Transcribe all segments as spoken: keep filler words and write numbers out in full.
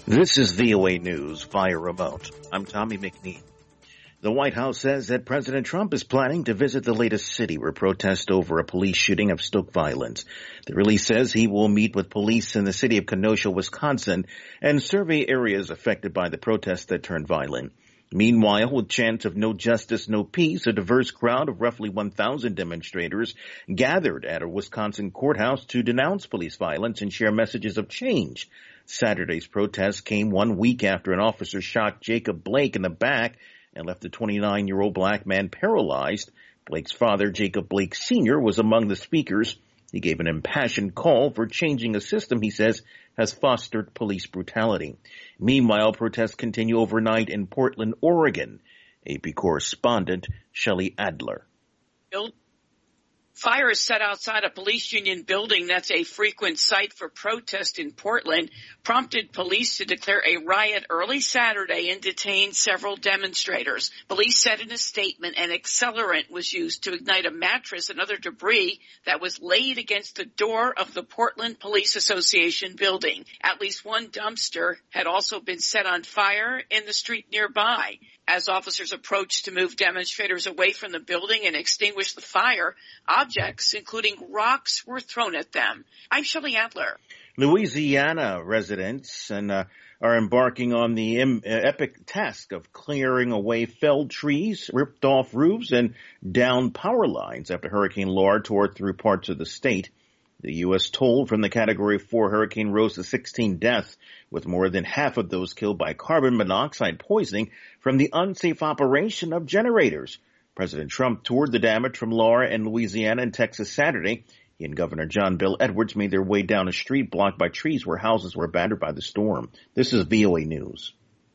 This is V O A News via remote. I'm Tommy McNeil. The White House says that President Trump is planning to visit the latest city where protests over a police shooting have stoked violence. The release says he will meet with police in the city of Kenosha, Wisconsin, and survey areas affected by the protests that turned violent. Meanwhile, with chants of no justice, no peace, a diverse crowd of roughly one thousand demonstrators gathered at a Wisconsin courthouse to denounce police violence and share messages of change. Saturday's protest came one week after an officer shot Jacob Blake in the back and left a twenty-nine-year-old black man paralyzed. Blake's father, Jacob Blake Senior, was among the speakers. He gave an impassioned call for changing a system he says has fostered police brutality. Meanwhile, protests continue overnight in Portland, Oregon. A P correspondent Shelley Adler. Fire is set outside a police union building that's a frequent site for protest in Portland, prompted police to declare a riot early Saturday and detain several demonstrators. Police said in a statement an accelerant was used to ignite a mattress and other debris that was laid against the door of the Portland Police Association building. At least one dumpster had also been set on fire in the street nearby. As officers approached to move demonstrators away from the building and extinguish the fire, objects, including rocks, were thrown at them. I'm Shelley Adler. Louisiana residents and uh, are embarking on the im- epic task of clearing away felled trees, ripped off roofs, and downed power lines after Hurricane Laura tore through parts of the state. The U S toll from the Category four hurricane rose to sixteen deaths, with more than half of those killed by carbon monoxide poisoning from the unsafe operation of generators. President Trump toured the damage from Laura and Louisiana and Texas Saturday. He and Governor John Bel Edwards made their way down a street blocked by trees where houses were battered by the storm. This is V O A News.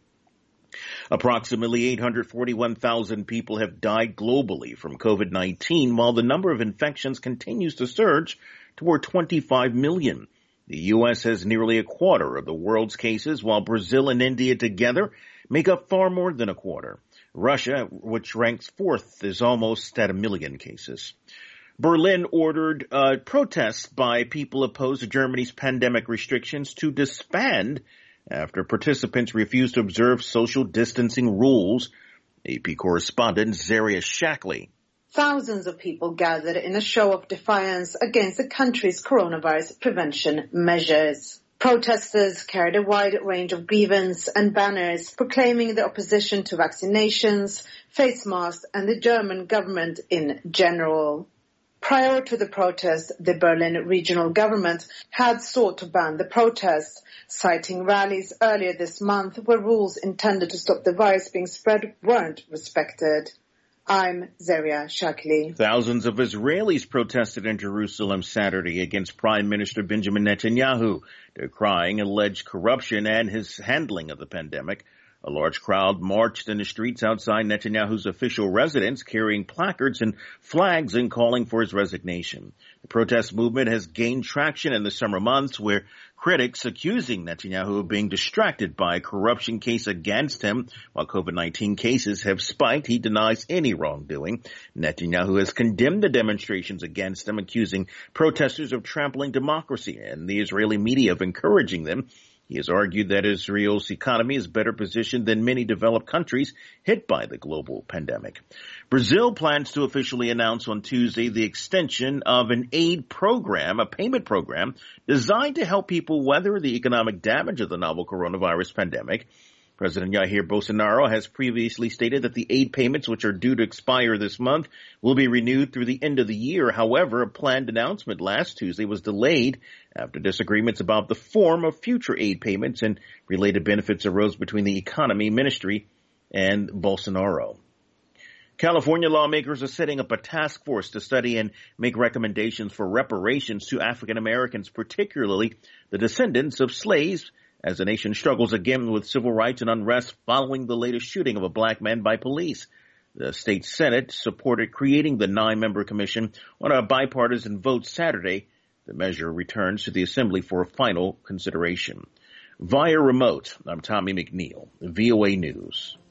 Approximately eight hundred forty-one thousand people have died globally from COVID nineteen, while the number of infections continues to surge toward twenty-five million. The U S has nearly a quarter of the world's cases, while Brazil and India together make up far more than a quarter. Russia, which ranks fourth, is almost at a million cases. Berlin ordered uh, protests by people opposed to Germany's pandemic restrictions to disband after participants refused to observe social distancing rules. A P correspondent Zaria Shackley. Thousands of people gathered in a show of defiance against the country's coronavirus prevention measures. Protesters carried a wide range of grievance and banners proclaiming the opposition to vaccinations, face masks, and the German government in general. Prior to the protest, the Berlin regional government had sought to ban the protest, citing rallies earlier this month where rules intended to stop the virus being spread weren't respected. I'm Zaria Shackley. Thousands of Israelis protested in Jerusalem Saturday against Prime Minister Benjamin Netanyahu, decrying alleged corruption and his handling of the pandemic. A large crowd marched in the streets outside Netanyahu's official residence, carrying placards and flags and calling for his resignation. The protest movement has gained traction in the summer months, where critics accusing Netanyahu of being distracted by a corruption case against him. While COVID nineteen cases have spiked, he denies any wrongdoing. Netanyahu has condemned the demonstrations against him, accusing protesters of trampling democracy and the Israeli media of encouraging them. He has argued that Israel's economy is better positioned than many developed countries hit by the global pandemic. Brazil plans to officially announce on Tuesday the extension of an aid program, a payment program, designed to help people weather the economic damage of the novel coronavirus pandemic. President Jair Bolsonaro has previously stated that the aid payments, which are due to expire this month, will be renewed through the end of the year. However, a planned announcement last Tuesday was delayed after disagreements about the form of future aid payments and related benefits arose between the economy ministry and Bolsonaro. California lawmakers are setting up a task force to study and make recommendations for reparations to African Americans, particularly the descendants of slaves, as the nation struggles again with civil rights and unrest following the latest shooting of a black man by police. The state Senate supported creating the nine-member commission on a bipartisan vote Saturday. The measure returns to the Assembly for a final consideration. Via remote, I'm Tommy McNeil, V O A News.